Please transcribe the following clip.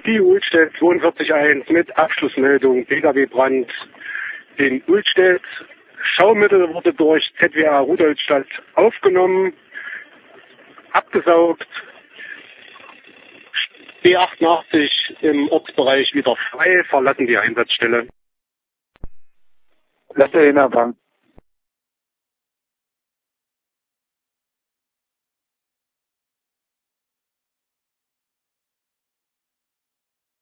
Die Ulstedt 42.1 mit Abschlussmeldung Pkw-Brand in Ulstedt. Schaumittel wurde durch ZWA Rudolstadt aufgenommen, abgesaugt. B88 im Ortsbereich wieder frei, verlassen die Einsatzstelle. Lasse in der Bank.